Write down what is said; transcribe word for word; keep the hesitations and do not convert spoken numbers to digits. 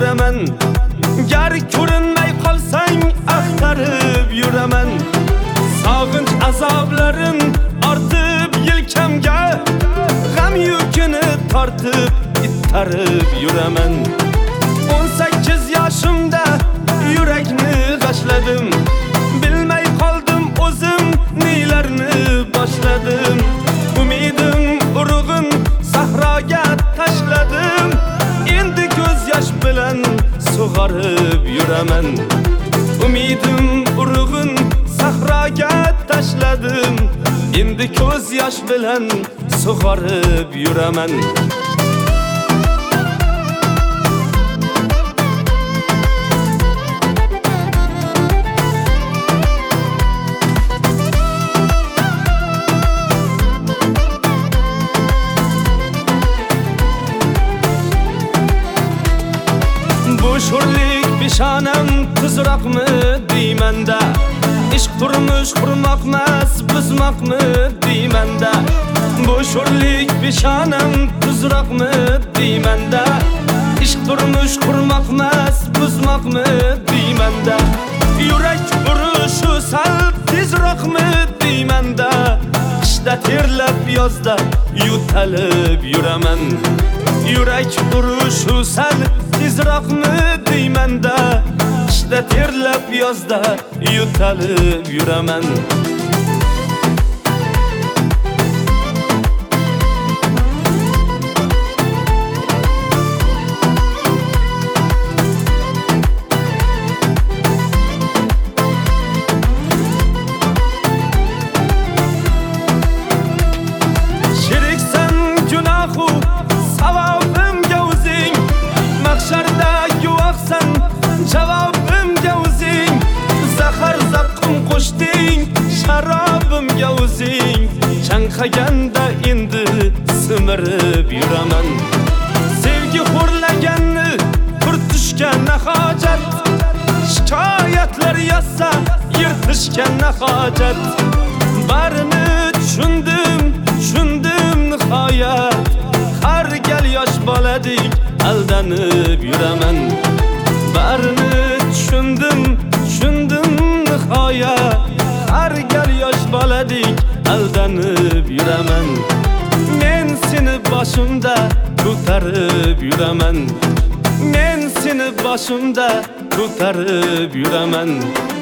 yuraman. Gar ko'rinmay qolsang axtarib yuraman. Sog'inch azoblarim ortib yelkamga, g'am yukini tortib ittarib yuraman. o'n sakkiz yoshimda yurakni g'ashladim, bilmay qoldim o'zim nelarni boshladim. Umidim urug'in sahroga tashladim, endi ko'z yosh bilan sug'orib yuraman. Umidim urug'in sahroga tashladim, endi ko'z yosh bilan sug'orib yuraman. Sho'rlik peshonam tuzroqmi deymanda, ishq turmush qurmoqmas buzmoqmi deymanda. Bu sho'rlik peshonam tuzroqmi deymanda, ishq turmush qurmoqmas buzmoqmi deymanda. Yurak urushi sal tezroqmi deymanda, qishda terlab yozda yutalib yuraman. Yurak urushi sal tezroqmi deymanda, qishda terlab yozda yutalib yuraman. Sheriksan gunohu savobimga o'zing, mahsharda guvohsan javobimga o'zing. Zahar zaqqum qo'shding sharobimga o'zing, chanqaganda endi simirib yuraman. Sevgi xo'rlaganni qurtishga na hojat, shikoyatlar yozsa yirtishga na hojat. Barini tushundim, tushundim nihoyat, har gal yosh boladek aldanib yuraman. Barini tushundim, tushundim nihoyat, har gal yosh boladek aldanib yuraman. Men seni boshimda ko'tarib yuraman. Men seni boshimda ko'tarib yuraman.